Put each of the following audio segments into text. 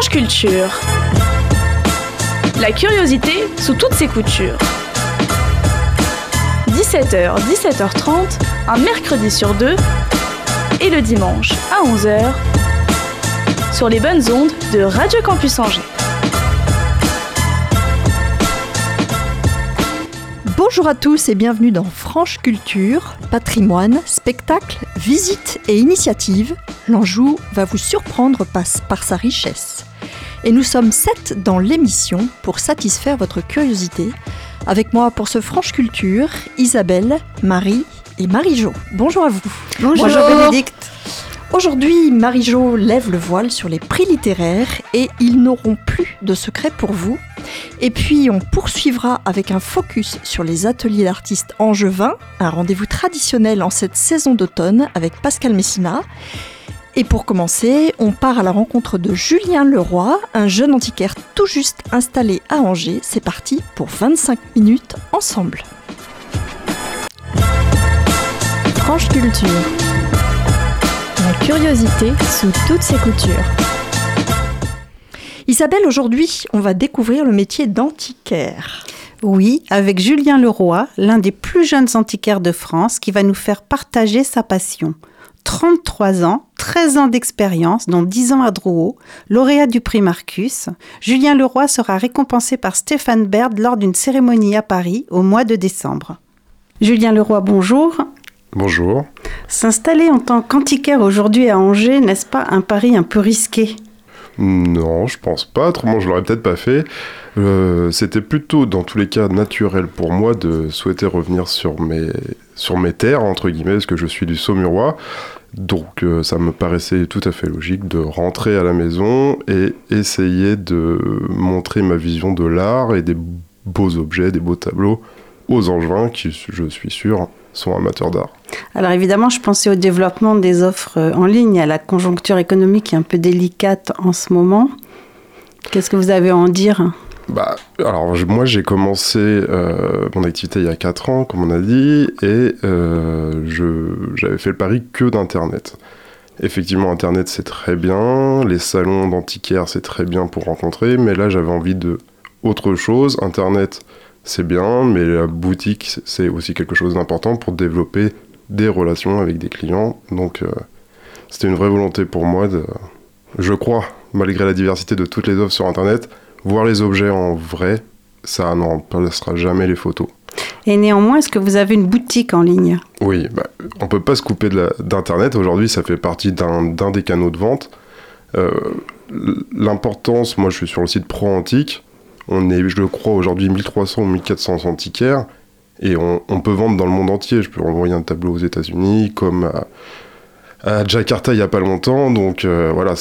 Franche Culture. La curiosité sous toutes ses coutures. 17h, 17h30, un mercredi sur deux, et le dimanche à 11h, sur les bonnes ondes de Radio Campus Angers. Bonjour à tous et bienvenue dans Franche Culture, patrimoine, spectacle, visite et initiative. L'Anjou va vous surprendre par sa richesse. Et nous sommes 7 dans l'émission pour satisfaire votre curiosité. Avec moi pour ce Franche Culture, Isabelle, Marie et Marie-Jo. Bonjour à vous. Bonjour Bénédicte. Aujourd'hui, Marie-Jo lève le voile sur les prix littéraires et ils n'auront plus de secrets pour vous. Et puis, on poursuivra avec un focus sur les ateliers d'artistes angevins, un rendez-vous traditionnel en cette saison d'automne avec Pascal Messina. Et pour commencer, on part à la rencontre de Julien Leroy, un jeune antiquaire tout juste installé à Angers. C'est parti pour 25 minutes ensemble. Franche Culture. La curiosité sous toutes ses coutures. Isabelle, aujourd'hui, on va découvrir le métier d'antiquaire. Oui, avec Julien Leroy, l'un des plus jeunes antiquaires de France, qui va nous faire partager sa passion. 33 ans, 13 ans d'expérience, dont 10 ans à Drouot, lauréat du prix Marcus, Julien Leroy sera récompensé par Stéphane Baird lors d'une cérémonie à Paris au mois de décembre. Julien Leroy, bonjour. Bonjour. S'installer en tant qu'antiquaire aujourd'hui à Angers, n'est-ce pas un pari un peu risqué ? Non, je pense pas, autrement je l'aurais peut-être pas fait. C'était plutôt dans tous les cas naturel pour moi de souhaiter revenir sur mes terres, entre guillemets, parce que je suis du Saumurois. Donc ça me paraissait tout à fait logique de rentrer à la maison et essayer de montrer ma vision de l'art et des beaux objets, des beaux tableaux aux Angevins qui, je suis sûr, sont amateurs d'art. Alors évidemment, je pensais au développement des offres en ligne, à la conjoncture économique qui est un peu délicate en ce moment. Qu'est-ce que vous avez à en dire ? Alors moi j'ai commencé mon activité il y a 4 ans, comme on a dit, et j'avais fait le pari que d'Internet. Effectivement, Internet c'est très bien, les salons d'antiquaires c'est très bien pour rencontrer, mais là j'avais envie de autre chose. Internet c'est bien, mais la boutique, c'est aussi quelque chose d'important pour développer des relations avec des clients. Donc, c'était une vraie volonté pour moi je crois, malgré la diversité de toutes les offres sur Internet, voir les objets en vrai, ça n'en remplacera jamais les photos. Et néanmoins, est-ce que vous avez une boutique en ligne ? Oui, on ne peut pas se couper d'Internet. Aujourd'hui, ça fait partie d'un des canaux de vente. L'importance, moi je suis sur le site Pro Antique. On est, je le crois, aujourd'hui 1300 ou 1400 antiquaires et on peut vendre dans le monde entier. Je peux envoyer un tableau aux États-Unis comme à Jakarta il n'y a pas longtemps. Donc voilà,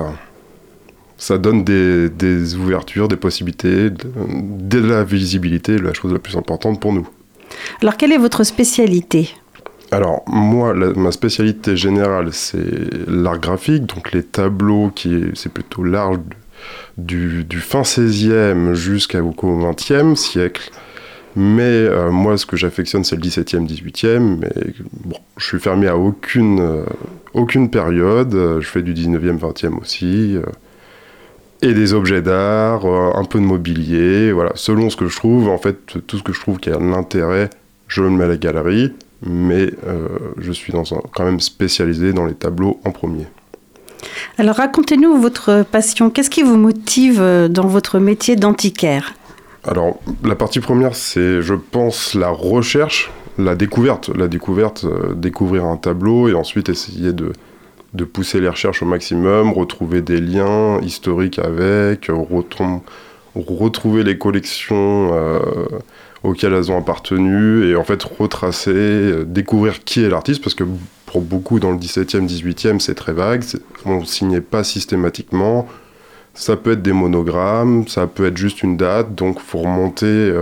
ça donne des ouvertures, des possibilités, de la visibilité, la chose la plus importante pour nous. Alors, quelle est votre spécialité ? Alors, moi, ma spécialité générale, c'est l'art graphique, donc les tableaux, c'est plutôt l'art du fin 16e jusqu'au 20e siècle. Mais moi, ce que j'affectionne, c'est le 17e, 18e. Mais bon, je suis fermé à aucune période. Je fais du 19e, 20e aussi. Et des objets d'art, un peu de mobilier. Voilà, selon ce que je trouve. En fait, tout ce que je trouve qui a de l'intérêt, je le mets à la galerie. Mais je suis quand même spécialisé dans les tableaux en premier. Alors racontez-nous votre passion. Qu'est-ce qui vous motive dans votre métier d'antiquaire ? Alors la partie première, c'est, je pense, la recherche, la découverte, découvrir un tableau et ensuite essayer de pousser les recherches au maximum, retrouver des liens historiques avec, retrouver les collections auxquelles elles ont appartenu et en fait retracer, découvrir qui est l'artiste, parce que pour beaucoup dans le 17e, 18e, c'est très vague, on ne signait pas systématiquement, ça peut être des monogrammes, ça peut être juste une date, donc il faut remonter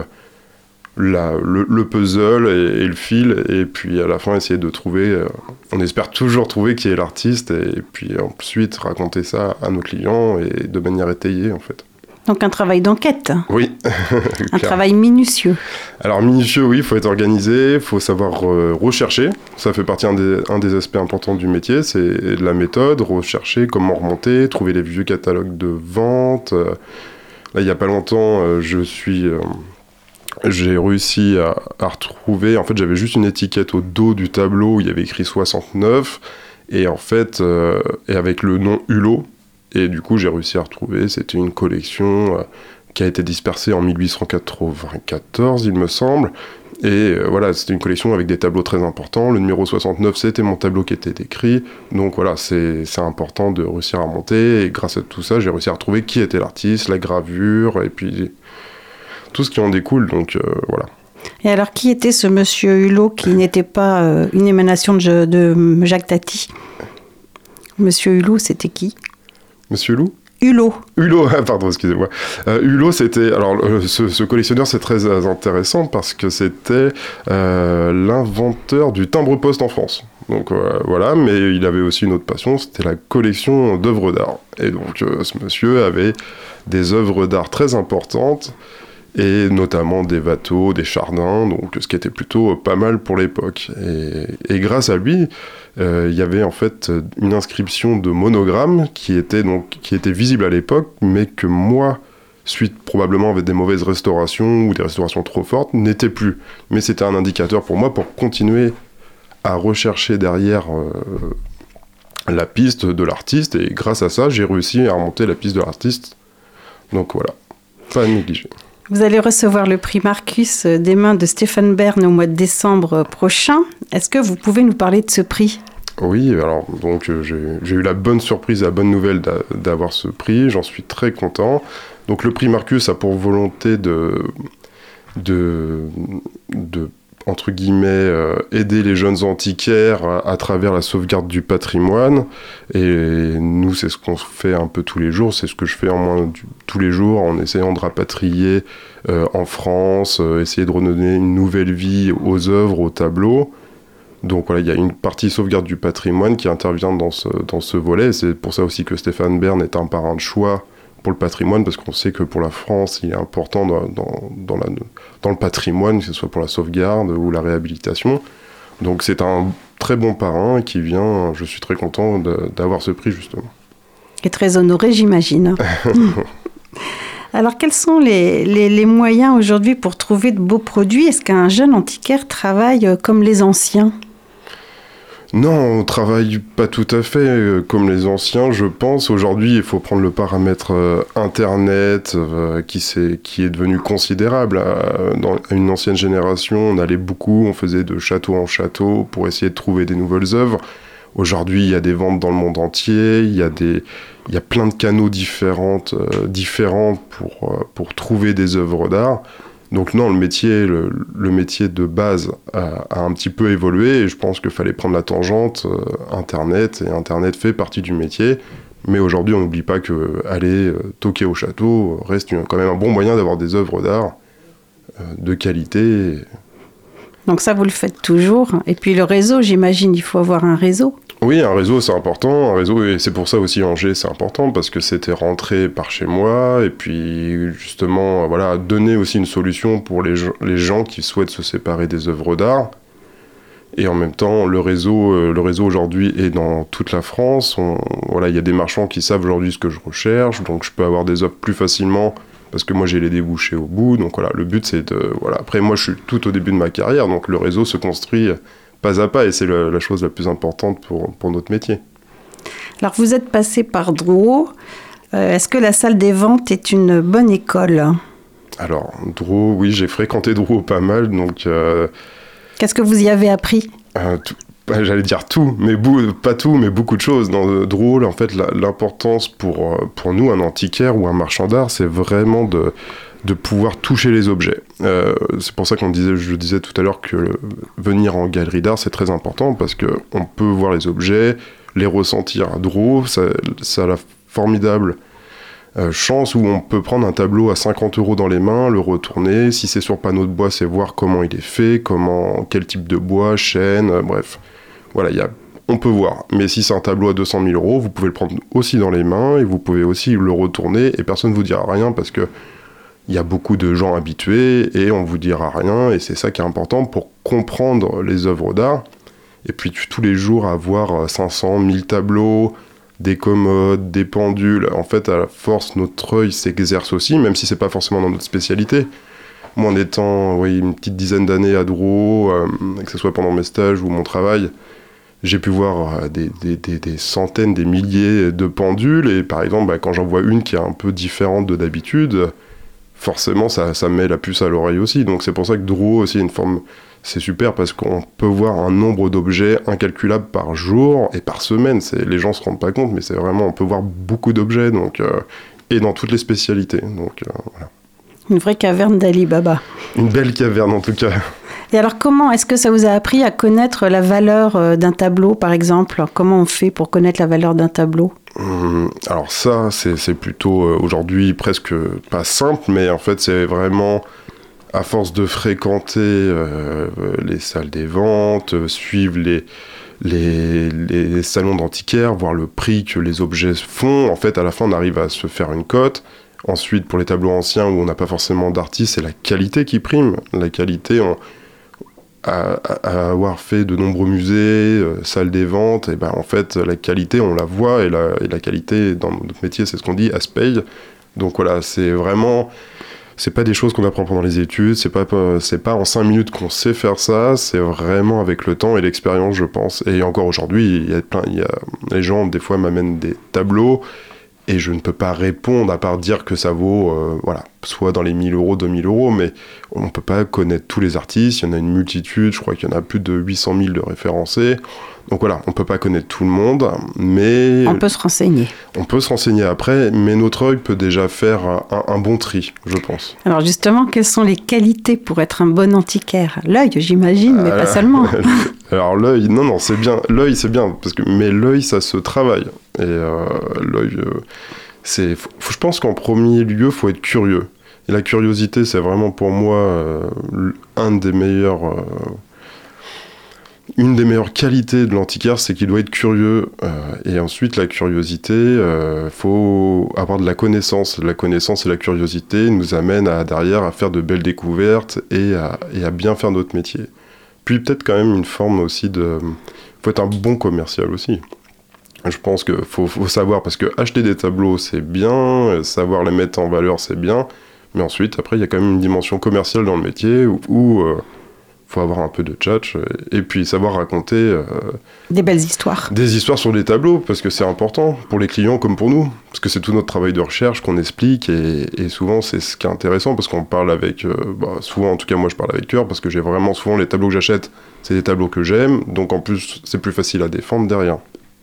le puzzle et le fil, et puis à la fin essayer de trouver, on espère toujours trouver qui est l'artiste, et puis ensuite raconter ça à nos clients et de manière étayée en fait. Donc un travail d'enquête. Oui. Un travail minutieux. Alors minutieux, oui, il faut être organisé, il faut savoir rechercher. Ça fait partie un des aspects importants du métier, c'est la méthode, rechercher, comment remonter, trouver les vieux catalogues de vente. Là, il n'y a pas longtemps, j'ai réussi à retrouver... En fait, j'avais juste une étiquette au dos du tableau où il y avait écrit 69, et en fait, et avec le nom Hulot. Et du coup, j'ai réussi à retrouver, c'était une collection qui a été dispersée en 1894, il me semble. Et voilà, c'était une collection avec des tableaux très importants. Le numéro 69, c'était mon tableau qui était décrit. Donc voilà, c'est important de réussir à monter. Et grâce à tout ça, j'ai réussi à retrouver qui était l'artiste, la gravure, et puis tout ce qui en découle. Donc voilà. Et alors, qui était ce monsieur Hulot qui n'était pas une émanation de Jacques Tati? Monsieur Hulot, c'était qui? Monsieur Loup? Hulot, Pardon, excusez-moi. Hulot, c'était... Alors, ce collectionneur, c'est très intéressant parce que c'était l'inventeur du timbre-poste en France. Donc, voilà, mais il avait aussi une autre passion, c'était la collection d'œuvres d'art. Et donc, ce monsieur avait des œuvres d'art très importantes, et notamment des watteaux, des chardins, donc ce qui était plutôt pas mal pour l'époque. Et grâce à lui, il y avait en fait une inscription de monogramme qui était visible à l'époque, mais que moi, suite probablement avec des mauvaises restaurations ou des restaurations trop fortes, n'était plus. Mais c'était un indicateur pour moi pour continuer à rechercher derrière la piste de l'artiste, et grâce à ça, j'ai réussi à remonter la piste de l'artiste. Donc voilà, pas à négliger. Vous allez recevoir le prix Marcus des mains de Stéphane Bern au mois de décembre prochain. Est-ce que vous pouvez nous parler de ce prix ? Oui, alors donc j'ai eu la bonne surprise, la bonne nouvelle d'avoir ce prix. J'en suis très content. Donc le prix Marcus a pour volonté de entre guillemets, aider les jeunes antiquaires à travers la sauvegarde du patrimoine. Et nous, c'est ce qu'on fait un peu tous les jours. C'est ce que je fais tous les jours en essayant de rapatrier en France, essayer de redonner une nouvelle vie aux œuvres, aux tableaux. Donc voilà, il y a une partie sauvegarde du patrimoine qui intervient dans ce volet. Et c'est pour ça aussi que Stéphane Bern est un parrain de choix pour le patrimoine, parce qu'on sait que pour la France, il est important dans le patrimoine, que ce soit pour la sauvegarde ou la réhabilitation. Donc c'est un très bon parrain qui vient, je suis très content d'avoir ce prix justement. Et très honoré, j'imagine. Alors quels sont les moyens aujourd'hui pour trouver de beaux produits ? Est-ce qu'un jeune antiquaire travaille comme les anciens ? Non, on travaille pas tout à fait comme les anciens, je pense. Aujourd'hui, il faut prendre le paramètre Internet qui est devenu considérable. Dans une ancienne génération, on allait beaucoup, on faisait de château en château pour essayer de trouver des nouvelles œuvres. Aujourd'hui, il y a des ventes dans le monde entier, il y a plein de canaux différents pour trouver des œuvres d'art. Donc non, le métier de base a un petit peu évolué, et je pense qu'il fallait prendre la tangente Internet, et Internet fait partie du métier. Mais aujourd'hui, on n'oublie pas qu'aller toquer au château reste quand même un bon moyen d'avoir des œuvres d'art de qualité. Donc ça, vous le faites toujours. Et puis le réseau, j'imagine, il faut avoir un réseau. Oui, un réseau, c'est important. Un réseau, et c'est pour ça aussi Angers, c'est important, parce que c'était rentré par chez moi. Et puis, justement, voilà, donner aussi une solution pour les gens qui souhaitent se séparer des œuvres d'art. Et en même temps, le réseau aujourd'hui est dans toute la France. Voilà, il y a des marchands qui savent aujourd'hui ce que je recherche, donc je peux avoir des offres plus facilement, parce que moi j'ai les débouchés au bout. Donc voilà, le but c'est de... Voilà. Après, moi je suis tout au début de ma carrière, donc le réseau se construit pas à pas, et c'est la chose la plus importante pour notre métier. Alors vous êtes passé par Drouot. Est-ce que la salle des ventes est une bonne école ? Alors, Drouot, oui, j'ai fréquenté Drouot pas mal, donc... Qu'est-ce que vous y avez appris ? J'allais dire tout, mais pas tout, mais beaucoup de choses. Dans Drouot, en fait, l'importance pour nous, un antiquaire ou un marchand d'art, c'est vraiment de pouvoir toucher les objets. C'est pour ça je disais tout à l'heure que venir en galerie d'art, c'est très important, parce qu'on peut voir les objets, les ressentir. À Drouot, ça a la formidable chance où on peut prendre un tableau à 50 € dans les mains, le retourner. Si c'est sur panneau de bois, c'est voir comment il est fait, quel type de bois, chêne, bref. Voilà, on peut voir. Mais si c'est un tableau à 200 000 €, vous pouvez le prendre aussi dans les mains et vous pouvez aussi le retourner et personne ne vous dira rien parce que il y a beaucoup de gens habitués et on vous dira rien et c'est ça qui est important pour comprendre les œuvres d'art. Et puis tous les jours avoir 500, 1000 tableaux, des commodes, des pendules. En fait, à la force, notre œil s'exerce aussi, même si c'est pas forcément dans notre spécialité. Moi, en étant une petite dizaine d'années à Drouot, que ce soit pendant mes stages ou mon travail, j'ai pu voir des centaines, des milliers de pendules. Et par exemple, quand j'en vois une qui est un peu différente de d'habitude, forcément, ça met la puce à l'oreille aussi. Donc c'est pour ça que Drouot aussi, c'est super parce qu'on peut voir un nombre d'objets incalculable par jour et par semaine. Les gens se rendent pas compte, mais c'est vraiment, on peut voir beaucoup d'objets, et dans toutes les spécialités. Donc voilà. Une vraie caverne d'Ali Baba. Une belle caverne en tout cas. Et alors comment est-ce que ça vous a appris à connaître la valeur d'un tableau, par exemple ? Comment on fait pour connaître la valeur d'un tableau ? Alors ça, c'est plutôt aujourd'hui presque pas simple, mais en fait c'est vraiment à force de fréquenter les salles des ventes, suivre les salons d'antiquaires, voir le prix que les objets font. En fait, à la fin, on arrive à se faire une cote. Ensuite, pour les tableaux anciens où on n'a pas forcément d'artiste, c'est la qualité qui prime. La qualité, à avoir fait de nombreux musées, salles des ventes, et en fait, la qualité, on la voit, et la qualité, dans notre métier, c'est ce qu'on dit, elle se paye. Donc voilà, c'est vraiment... C'est pas des choses qu'on apprend pendant les études, c'est pas en 5 minutes qu'on sait faire ça, c'est vraiment avec le temps et l'expérience, je pense. Et encore aujourd'hui, les gens, des fois, m'amènent des tableaux, et je ne peux pas répondre à part dire que ça vaut, soit dans les 1 000 €, 2 000 €, mais on ne peut pas connaître tous les artistes, il y en a une multitude, je crois qu'il y en a plus de 800 000 de référencés. Donc voilà, on ne peut pas connaître tout le monde, mais... On peut se renseigner. On peut se renseigner après, mais notre œil peut déjà faire un bon tri, je pense. Alors justement, quelles sont les qualités pour être un bon antiquaire ? L'œil, j'imagine, mais pas seulement. Alors l'œil, non, c'est bien. L'œil, c'est bien, mais l'œil, ça se travaille. Et l'œil, je pense qu'en premier lieu, il faut être curieux. Et la curiosité, c'est vraiment pour moi une des meilleures qualités de l'antiquaire, c'est qu'il doit être curieux. Et ensuite, la curiosité, faut avoir de la connaissance. La connaissance et la curiosité nous amènent derrière à faire de belles découvertes et à bien faire notre métier. Puis peut-être quand même une forme aussi faut être un bon commercial aussi. Je pense qu'il faut savoir, parce que acheter des tableaux, c'est bien, savoir les mettre en valeur, c'est bien, mais ensuite, après, il y a quand même une dimension commerciale dans le métier où faut avoir un peu de tchatch et puis savoir raconter des belles histoires. Des histoires sur les tableaux, parce que c'est important pour les clients comme pour nous, parce que c'est tout notre travail de recherche qu'on explique et souvent c'est ce qui est intéressant parce qu'on parle avec, souvent en tout cas moi je parle avec cœur parce que j'ai vraiment souvent les tableaux que j'achète, c'est des tableaux que j'aime, donc en plus c'est plus facile à défendre derrière.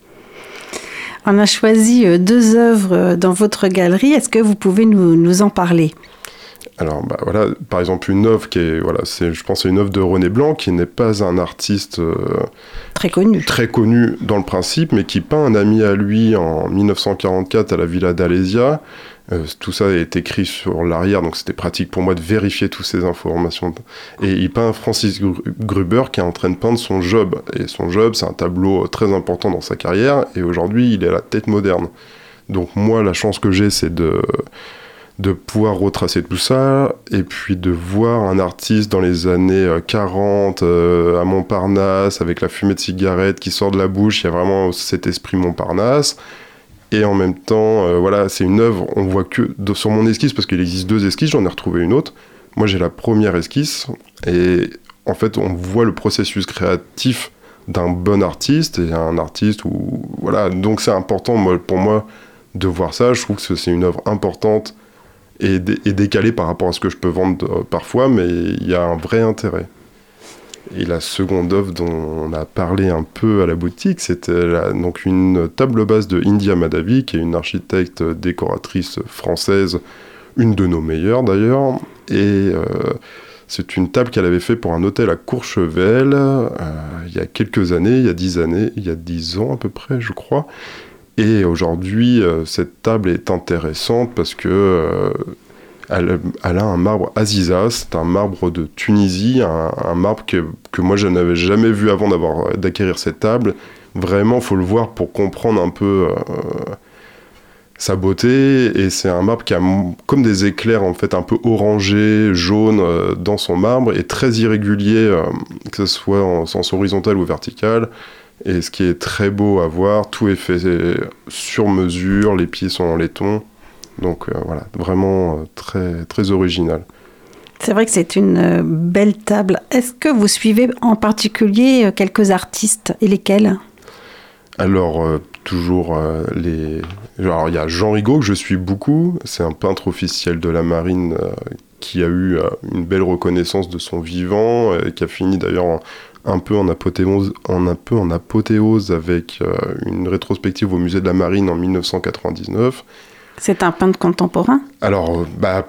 On a choisi 2 œuvres dans votre galerie, est-ce que vous pouvez nous en parler ? Alors voilà, par exemple une œuvre qui est, je pense c'est une œuvre de René Blanc qui n'est pas un artiste très connu dans le principe, mais qui peint un ami à lui en 1944 à la Villa d'Alésia. Tout ça est écrit sur l'arrière, donc c'était pratique pour moi de vérifier toutes ces informations. Et il peint Francis Gruber qui est en train de peindre son Job. Et son Job, c'est un tableau très important dans sa carrière, et aujourd'hui il est à la tête moderne. Donc moi, la chance que j'ai, c'est de pouvoir retracer tout ça, et puis de voir un artiste dans les années 40 à Montparnasse, avec la fumée de cigarette qui sort de la bouche, il y a vraiment cet esprit Montparnasse, et en même temps, c'est une œuvre, on voit que sur mon esquisse, parce qu'il existe 2 esquisses, j'en ai retrouvé une autre, moi j'ai la première esquisse, et en fait on voit le processus créatif d'un bon artiste, et un artiste donc c'est important pour moi de voir ça, je trouve que c'est une œuvre importante, et décalé par rapport à ce que je peux vendre parfois, mais il y a un vrai intérêt. Et la seconde œuvre dont on a parlé un peu à la boutique, c'était donc une table basse de India Madhavi, qui est une architecte décoratrice française, une de nos meilleures d'ailleurs, et c'est une table qu'elle avait fait pour un hôtel à Courchevel il y a quelques années, il y a 10 ans à peu près je crois. Et aujourd'hui, cette table est intéressante parce que elle a un marbre Aziza, c'est un marbre de Tunisie, un marbre que moi je n'avais jamais vu avant d'acquérir cette table. Vraiment, faut le voir pour comprendre un peu sa beauté. Et c'est un marbre qui a comme des éclairs en fait un peu orangés, jaunes dans son marbre, et très irrégulier, que ce soit en sens horizontal ou vertical. Et ce qui est très beau à voir, tout est fait sur mesure, les pieds sont en laiton. Donc voilà, vraiment très, très original. C'est vrai que c'est une belle table. Est-ce que vous suivez en particulier quelques artistes, et lesquels ? Alors, toujours Alors, il y a Jean Rigaud, que je suis beaucoup. C'est un peintre officiel de la marine qui a eu une belle reconnaissance de son vivant, et qui a fini d'ailleurs un peu en apothéose avec une rétrospective au musée de la marine en 1999. C'est un peintre contemporain ? Alors,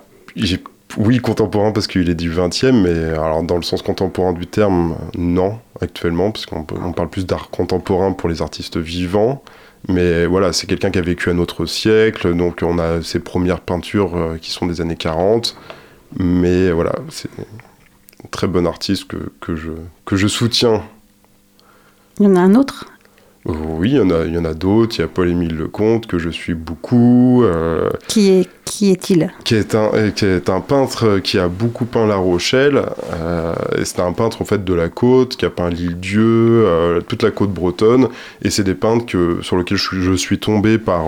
oui, contemporain parce qu'il est du 20e, mais alors dans le sens contemporain du terme, non, actuellement, parce qu'on parle plus d'art contemporain pour les artistes vivants. Mais voilà, c'est quelqu'un qui a vécu un autre siècle, donc on a ses premières peintures qui sont des années 40. Mais voilà, c'est un très bon artiste que je soutiens. Il y en a un autre ? Oui, il y en a d'autres. Il y a Paul-Émile Lecomte, que je suis beaucoup. Qui est-il ? Qui est un peintre qui a beaucoup peint La Rochelle. Et c'est un peintre en fait de la côte, qui a peint l'Île-Dieu, toute la côte bretonne. Et c'est des peintres sur lesquels je suis tombé par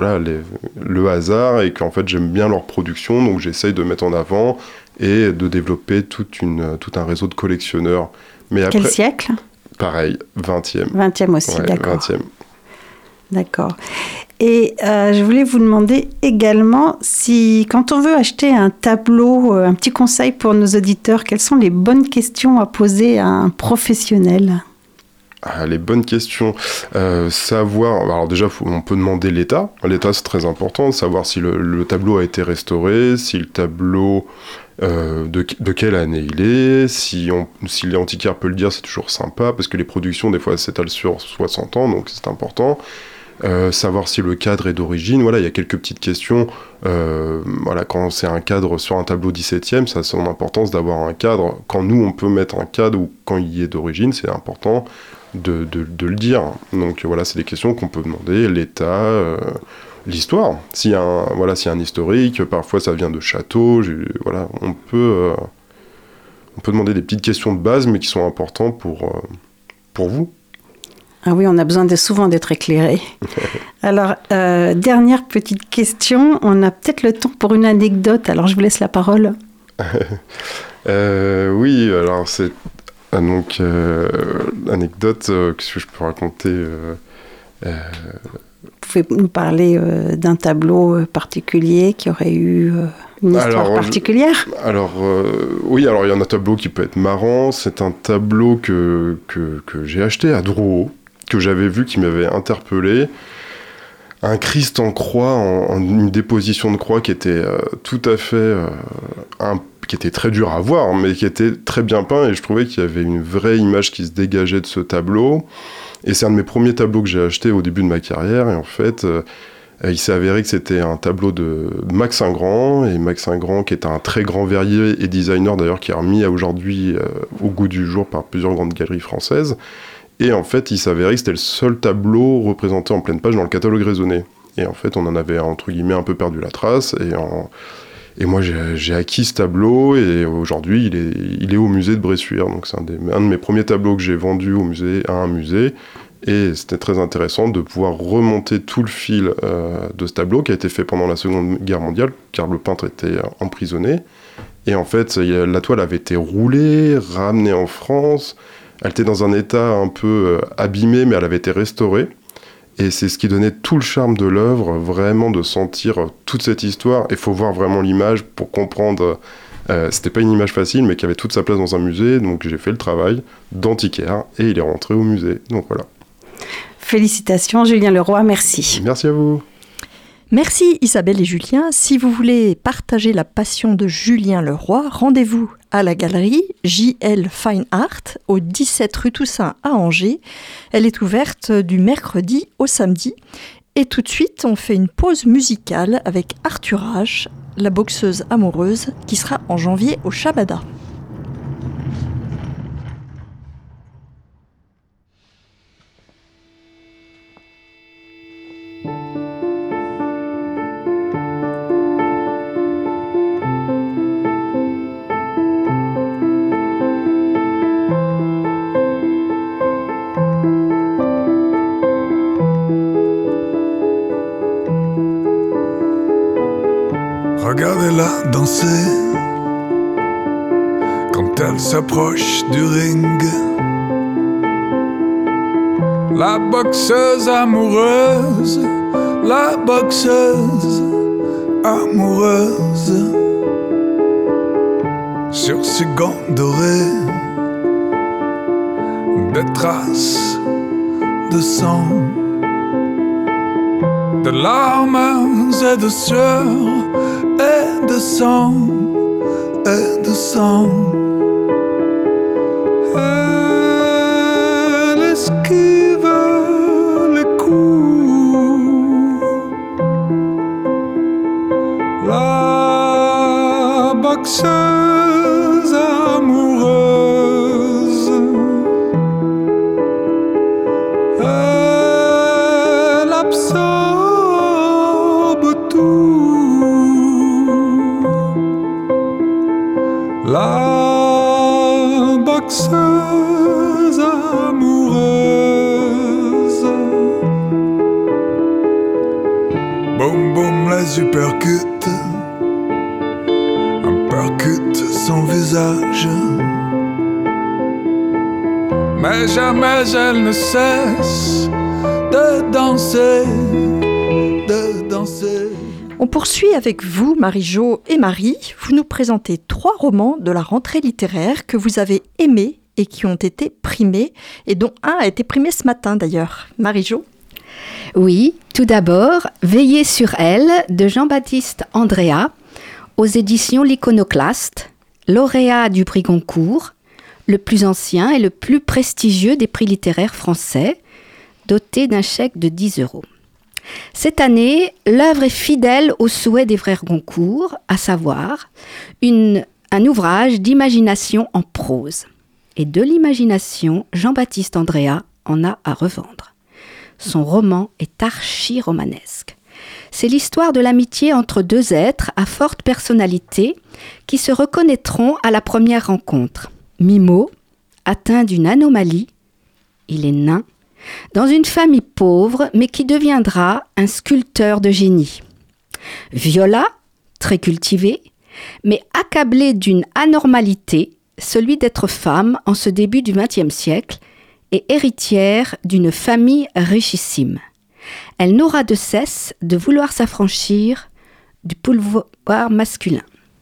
le hasard, et qu'en fait j'aime bien leur production. Donc j'essaye de mettre en avant et de développer tout un réseau de collectionneurs. Mais après, quel siècle ? Pareil, 20e. 20e aussi, ouais, d'accord. 20e. D'accord. Et je voulais vous demander également si, quand on veut acheter un tableau, un petit conseil pour nos auditeurs, quelles sont les bonnes questions à poser à un professionnel ? Les bonnes questions. Savoir. Alors, déjà, on peut demander l'état. L'état, c'est très important. Savoir si le tableau a été restauré, si le tableau. De quelle année il est, si l'antiquaire peut le dire, c'est toujours sympa, parce que les productions des fois s'étalent sur 60 ans, donc c'est important. Savoir si le cadre est d'origine, voilà, il y a quelques petites questions. Voilà, quand c'est un cadre sur un tableau 17e, ça a son importance d'avoir un cadre. Quand nous on peut mettre un cadre, ou quand il est d'origine, c'est important de le dire. Donc voilà, c'est des questions qu'on peut demander, l'état, l'histoire, s'il y a un historique, parfois ça vient de châteaux, voilà, on peut demander des petites questions de base, mais qui sont importantes pour vous. Ah oui, on a besoin souvent d'être éclairé. Alors, dernière petite question, on a peut-être le temps pour une anecdote, alors je vous laisse la parole. Oui, alors c'est donc anecdote, qu'est-ce que je peux raconter Vous pouvez nous parler d'un tableau particulier qui aurait eu une histoire particulière ? Oui, alors il y a un tableau qui peut être marrant. C'est un tableau que j'ai acheté à Drouot, que j'avais vu, qui m'avait interpellé. Un Christ en croix, en une déposition de croix qui était tout à fait... qui était très dur à voir, mais qui était très bien peint, et je trouvais qu'il y avait une vraie image qui se dégageait de ce tableau. Et c'est un de mes premiers tableaux que j'ai acheté au début de ma carrière, et en fait, il s'est avéré que c'était un tableau de Max Ingrand, et Max Ingrand, qui est un très grand verrier et designer d'ailleurs, qui est remis aujourd'hui au goût du jour par plusieurs grandes galeries françaises. Et en fait, il s'avérait que c'était le seul tableau représenté en pleine page dans le catalogue raisonné. Et en fait, on en avait, entre guillemets, un peu perdu la trace, et moi, j'ai acquis ce tableau, et aujourd'hui, il est au musée de Bressuire. Donc, c'est un de mes premiers tableaux que j'ai vendu à un musée. Et c'était très intéressant de pouvoir remonter tout le fil de ce tableau, qui a été fait pendant la Seconde Guerre mondiale, car le peintre était emprisonné. Et en fait, la toile avait été roulée, ramenée en France. Elle était dans un état un peu abîmé, mais elle avait été restaurée. Et c'est ce qui donnait tout le charme de l'œuvre, vraiment de sentir toute cette histoire. Il faut voir vraiment l'image pour comprendre. C'était pas une image facile, mais qui avait toute sa place dans un musée. Donc j'ai fait le travail d'antiquaire et il est rentré au musée. Donc voilà. Félicitations Julien Leroy, merci. Merci à vous. Merci Isabelle et Julien. Si vous voulez partager la passion de Julien Leroy, rendez-vous à la galerie JL Fine Art au 17 rue Toussaint à Angers. Elle est ouverte du mercredi au samedi. Et tout de suite, on fait une pause musicale avec Arthur H, la boxeuse amoureuse, qui sera en janvier au Shabada. Regardez-la danser quand elle s'approche du ring. La boxeuse amoureuse, la boxeuse amoureuse. Sur ses gants dorés, des traces de sang, de larmes et de sueur et de sang et de sang. Elle esquive les coups. La boxeuse amoureuse, elle absorbe tout. La boxeuse amoureuse. Boum boum les uppercuts, un percute son visage. Mais jamais elle ne cesse de danser, de danser. On poursuit avec vous, Marie-Jo et Marie. Vous nous présentez 3 romans de la rentrée littéraire que vous avez aimés et qui ont été primés, et dont un a été primé ce matin d'ailleurs. Marie-Jo ? Oui, tout d'abord, Veiller sur elle de Jean-Baptiste Andréa, aux éditions L'Iconoclaste, lauréat du prix Goncourt, le plus ancien et le plus prestigieux des prix littéraires français, doté d'un chèque de 10 €. Cette année, l'œuvre est fidèle aux souhaits des frères Goncourt, à savoir un ouvrage d'imagination en prose. Et de l'imagination, Jean-Baptiste Andréa en a à revendre. Son roman est archi-romanesque. C'est l'histoire de l'amitié entre 2 êtres à forte personnalité qui se reconnaîtront à la première rencontre. Mimo, atteint d'une anomalie, il est nain, dans une famille pauvre mais qui deviendra un sculpteur de génie. Viola, très cultivée, mais accablée d'une anormalité, celui d'être femme en ce début du XXe siècle et héritière d'une famille richissime. Elle n'aura de cesse de vouloir s'affranchir du pouvoir masculin.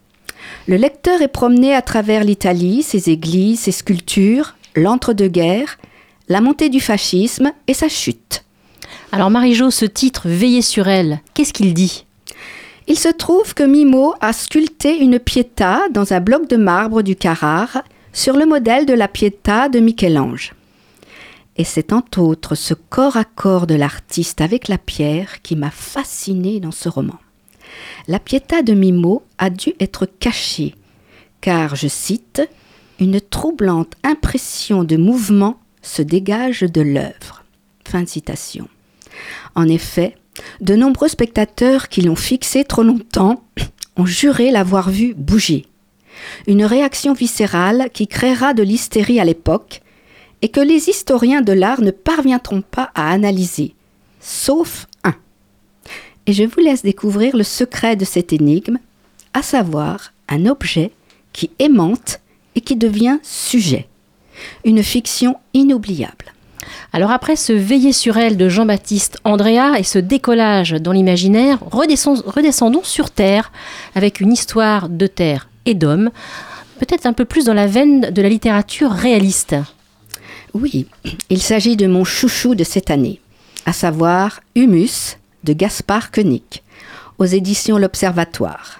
Le lecteur est promené à travers l'Italie, ses églises, ses sculptures, l'entre-deux-guerres, la montée du fascisme et sa chute. Alors Marie-Jo, ce titre « Veiller sur elle », qu'est-ce qu'il dit ? Il se trouve que Mimo a sculpté une Pietà dans un bloc de marbre du Carrare sur le modèle de la Pietà de Michel-Ange. Et c'est entre autres ce corps à corps de l'artiste avec la pierre qui m'a fascinée dans ce roman. La Pietà de Mimo a dû être cachée, car, je cite, « une troublante impression de mouvement se dégage de l'œuvre ». Fin de citation. En effet, de nombreux spectateurs qui l'ont fixée trop longtemps ont juré l'avoir vue bouger. Une réaction viscérale qui créera de l'hystérie à l'époque et que les historiens de l'art ne parviendront pas à analyser, sauf un. Et je vous laisse découvrir le secret de cette énigme, à savoir un objet qui aimante et qui devient sujet. Une fiction inoubliable. Alors après ce Veiller sur elle de Jean-Baptiste Andréa et ce décollage dans l'imaginaire, redescendons sur Terre avec une histoire de terre et d'homme, peut-être un peu plus dans la veine de la littérature réaliste. Oui, il s'agit de mon chouchou de cette année, à savoir Humus de Gaspard Koenig, aux éditions L'Observatoire.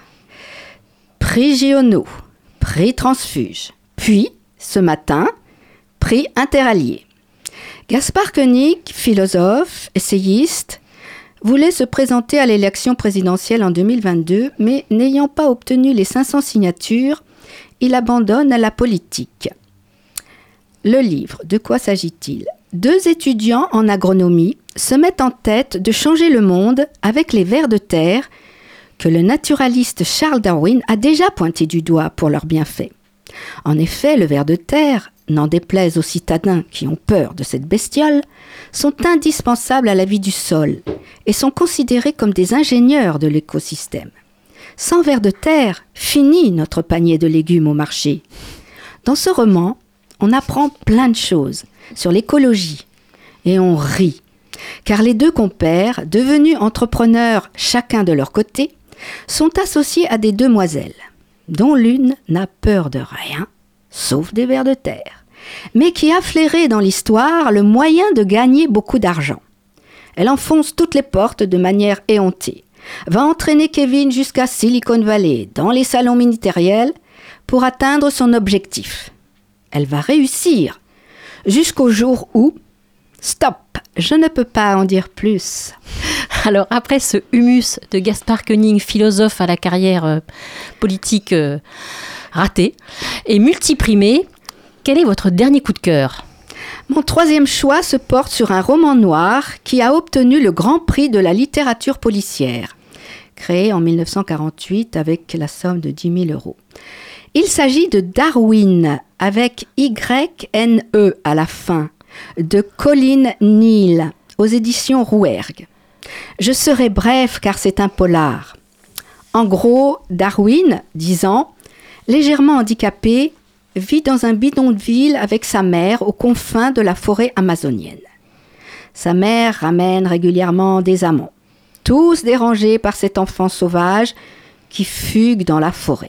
Prix Giono, prix Transfuge, puis, ce matin, prix Interallié. Gaspard Koenig, philosophe, essayiste, voulait se présenter à l'élection présidentielle en 2022, mais n'ayant pas obtenu les 500 signatures, il abandonne la politique. Le livre, de quoi s'agit-il ? 2 étudiants en agronomie se mettent en tête de changer le monde avec les vers de terre que le naturaliste Charles Darwin a déjà pointé du doigt pour leurs bienfaits. En effet, le ver de terre, n'en déplaise aux citadins qui ont peur de cette bestiole, sont indispensables à la vie du sol et sont considérés comme des ingénieurs de l'écosystème. Sans vers de terre, fini notre panier de légumes au marché. Dans ce roman, on apprend plein de choses sur l'écologie et on rit. Car les deux compères, devenus entrepreneurs chacun de leur côté, sont associés à des demoiselles, dont l'une n'a peur de rien, sauf des vers de terre, mais qui a flairé dans l'histoire le moyen de gagner beaucoup d'argent. Elle enfonce toutes les portes de manière éhontée, va entraîner Kevin jusqu'à Silicon Valley, dans les salons ministériels, pour atteindre son objectif. Elle va réussir, jusqu'au jour où... Stop, je ne peux pas en dire plus. Alors, après ce humus de Gaspard Koenig, philosophe à la carrière politique ratée et multiprimée, quel est votre dernier coup de cœur ? Mon troisième choix se porte sur un roman noir qui a obtenu le Grand Prix de la littérature policière, créé en 1948 avec la somme de 10 000 €. Il s'agit de Darwin, avec Y-N-E à la fin, de Colin Neal, aux éditions Rouergue. Je serai bref car c'est un polar. En gros, Darwin, 10 ans, légèrement handicapé, vit dans un bidonville avec sa mère aux confins de la forêt amazonienne. Sa mère ramène régulièrement des amants, tous dérangés par cet enfant sauvage qui fugue dans la forêt.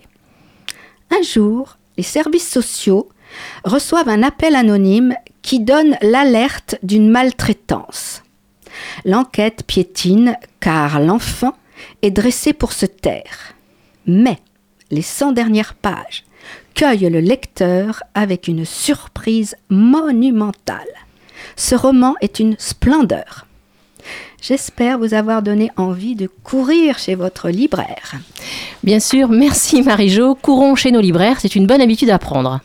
Un jour, les services sociaux reçoivent un appel anonyme qui donne l'alerte d'une maltraitance. L'enquête piétine car l'enfant est dressé pour se taire. Mais les 100 dernières pages cueillent le lecteur avec une surprise monumentale. Ce roman est une splendeur. J'espère vous avoir donné envie de courir chez votre libraire. Bien sûr, merci Marie-Jo. Courons chez nos libraires, c'est une bonne habitude à prendre.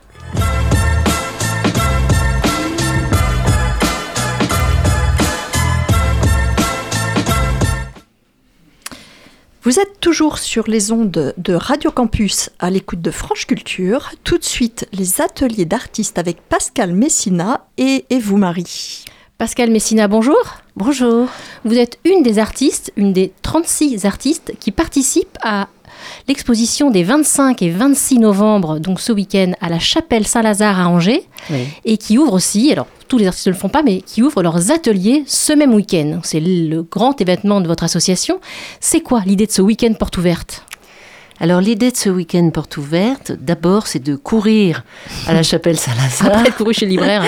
Vous êtes toujours sur les ondes de Radio Campus à l'écoute de France Culture. Tout de suite, les ateliers d'artistes avec Pascal Messina et vous, Marie. Pascal Messina, bonjour. Bonjour. Vous êtes une des artistes, une des 36 artistes qui participent à l'exposition des 25 et 26 novembre, donc ce week-end, à la Chapelle Saint-Lazare à Angers, oui. Et qui ouvre aussi, alors tous les artistes ne le font pas, mais qui ouvrent leurs ateliers ce même week-end. C'est le grand événement de votre association. C'est quoi l'idée de ce week-end porte ouverte ? Alors l'idée de ce week-end porte ouverte, d'abord c'est de courir à la Chapelle Saint-Lazare. Après courir chez le libraire,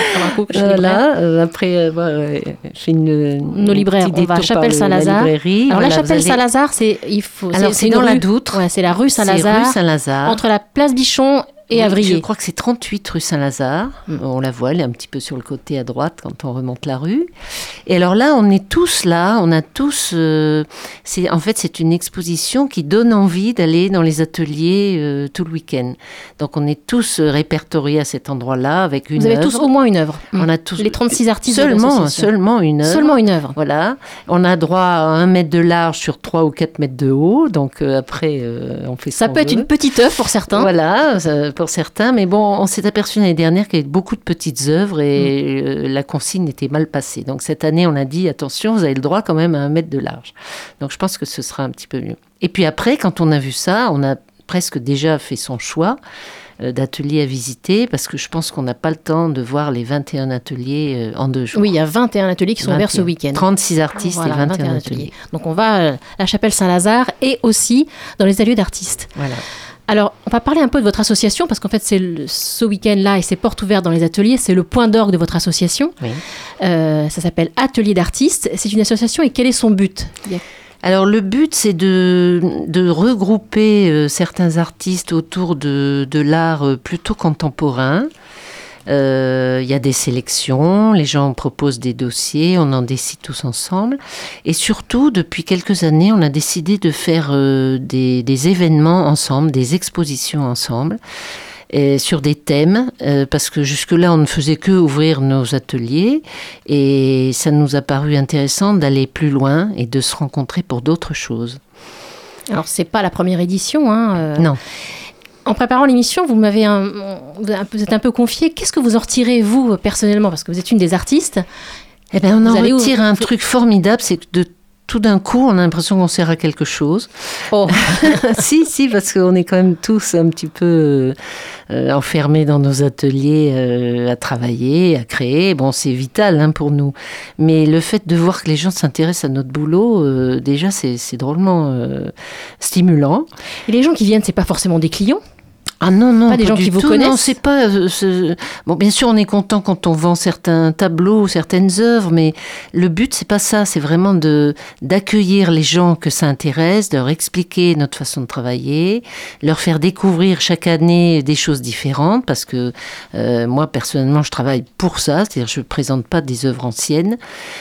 après j'ai nos libraires, on va à Chapelle Saint-Lazare. Alors la Chapelle Saint-Lazare, c'est dans la Doutre. Ouais, c'est la rue Saint-Lazare. C'est rue Saint-Lazare. Entre la place Bichon et Avrier. Je crois que c'est 38 rue Saint-Lazare. On la voit, elle est un petit peu sur le côté à droite quand on remonte la rue. Et alors là, on est tous là, on a tous... c'est une exposition qui donne envie d'aller dans les ateliers tout le week-end. Donc on est tous répertoriés à cet endroit-là avec une œuvre. Vous avez tous au moins une œuvre. On a tous... Les 36 artistes Seulement une œuvre. Seulement une œuvre. Voilà. On a droit à 1 mètre de large sur 3 ou 4 mètres de haut. Donc après, on fait ça peut être une petite œuvre pour certains. Voilà, pour certains, mais bon, on s'est aperçu l'année dernière qu'il y avait beaucoup de petites œuvres et la consigne était mal passée. Donc cette année, on a dit, attention, vous avez le droit quand même à 1 mètre de large. Donc je pense que ce sera un petit peu mieux. Et puis après, quand on a vu ça, on a presque déjà fait son choix d'ateliers à visiter, parce que je pense qu'on n'a pas le temps de voir les 21 ateliers en 2 jours. Oui, il y a 21 ateliers qui sont ouverts ce week-end. 36 artistes et 21 ateliers. Donc on va à la Chapelle Saint-Lazare et aussi dans les ateliers d'artistes. Voilà. Alors, on va parler un peu de votre association, parce qu'en fait, c'est ce week-end-là et ces portes ouvertes dans les ateliers, c'est le point d'orgue de votre association. Oui. Ça s'appelle Atelier d'artistes. C'est une association et quel est son but ? Alors, le but, c'est de regrouper certains artistes autour de l'art plutôt contemporain. Il y a des sélections, les gens proposent des dossiers, on en décide tous ensemble. Et surtout, depuis quelques années, on a décidé de faire des événements ensemble, des expositions ensemble, sur des thèmes, parce que jusque-là, on ne faisait que ouvrir nos ateliers. Et ça nous a paru intéressant d'aller plus loin et de se rencontrer pour d'autres choses. Alors, c'est pas la première édition, hein Non. En préparant l'émission, vous êtes un peu confié. Qu'est-ce que vous en retirez, vous, personnellement ? Parce que vous êtes une des artistes. Eh bien, on en retire un truc formidable, c'est que de tout d'un coup, on a l'impression qu'on sert à quelque chose. Oh. Si, parce qu'on est quand même tous un petit peu enfermés dans nos ateliers à travailler, à créer. Bon, c'est vital pour nous. Mais le fait de voir que les gens s'intéressent à notre boulot, déjà, c'est drôlement stimulant. Et les gens qui viennent, c'est pas forcément des clients? Ah non, pas des gens qui vous connaissent. Non, c'est pas. Bon, bien sûr, on est content quand on vend certains tableaux, certaines œuvres, mais le but c'est pas ça. C'est vraiment d'accueillir les gens que ça intéresse, de leur expliquer notre façon de travailler, leur faire découvrir chaque année des choses différentes, parce que moi personnellement, je travaille pour ça. C'est-à-dire, je présente pas des œuvres anciennes.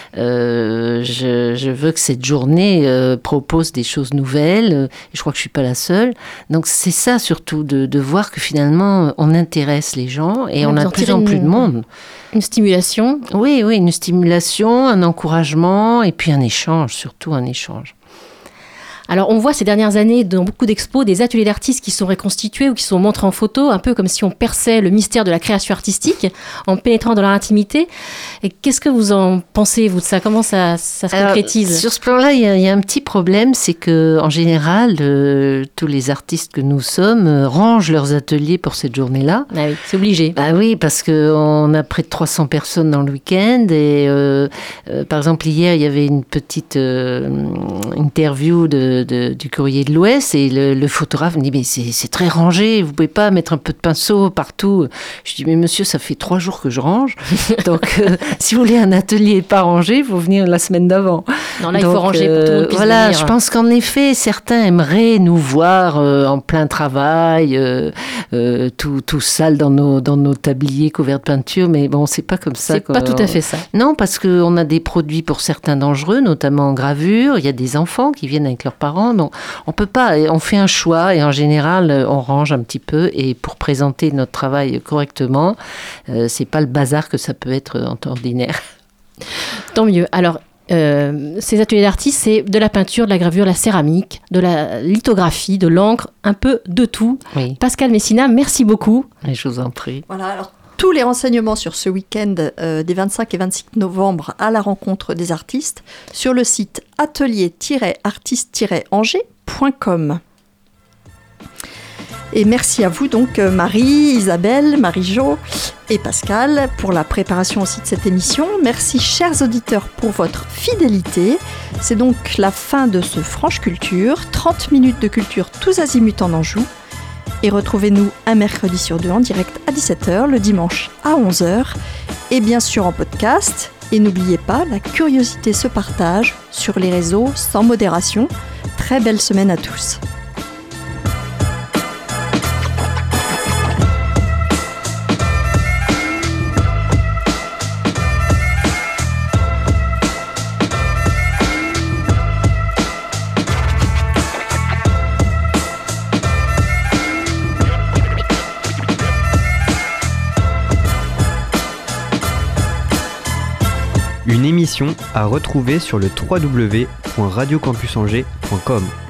Je veux que cette journée propose des choses nouvelles. Et je crois que je suis pas la seule. Donc c'est ça surtout de voir que finalement on intéresse les gens et on a de plus en plus de monde. Une stimulation. Oui, une stimulation, un encouragement et puis un échange, surtout un échange. Alors, on voit ces dernières années dans beaucoup d'expos des ateliers d'artistes qui sont reconstitués ou qui sont montrés en photo, un peu comme si on perçait le mystère de la création artistique en pénétrant dans leur intimité. Et qu'est-ce que vous en pensez, vous, de ça? Comment ça se concrétise? Sur ce plan-là, il y a un petit problème, c'est que en général, tous les artistes que nous sommes rangent leurs ateliers pour cette journée-là. Ah oui, c'est obligé. Ah oui, parce qu'on a près de 300 personnes dans le week-end. Et par exemple, hier, il y avait une petite interview du Courrier de l'Ouest et le photographe me dit mais c'est très rangé, vous pouvez pas mettre un peu de pinceau partout. Je dis mais monsieur, ça fait 3 jours que je range, donc si vous voulez un atelier pas rangé, il faut venir la semaine d'avant. Non, là il faut ranger pour que tout le monde puisse venir. Je pense qu'en effet certains aimeraient nous voir en plein travail, tout sale dans nos tabliers couverts de peinture, mais bon, c'est pas comme ça. C'est pas tout à fait ça. Non, parce qu'on a des produits pour certains dangereux, notamment en gravure. Il y a des enfants qui viennent avec leurs parents. Donc, on peut pas, on fait un choix et en général, on range un petit peu. Et pour présenter notre travail correctement, c'est pas le bazar que ça peut être en temps ordinaire. Tant mieux. Alors, ces ateliers d'artistes, c'est de la peinture, de la gravure, de la céramique, de la lithographie, de l'encre, un peu de tout. Oui. Pascale Messina, merci beaucoup. Et je vous en prie. Voilà, alors tous les renseignements sur ce week-end des 25 et 26 novembre à la rencontre des artistes sur le site atelier-artiste-angers.com. Et merci à vous donc Marie, Isabelle, Marie-Jo et Pascal pour la préparation aussi de cette émission. Merci chers auditeurs pour votre fidélité. C'est donc la fin de ce Franche Culture, 30 minutes de culture tous azimuts en Anjou. Et retrouvez-nous un mercredi sur 2 en direct à 17h, le dimanche à 11h, et bien sûr en podcast. Et n'oubliez pas, la curiosité se partage sur les réseaux sans modération. Très belle semaine à tous. Une émission à retrouver sur le www.radiocampusangers.com.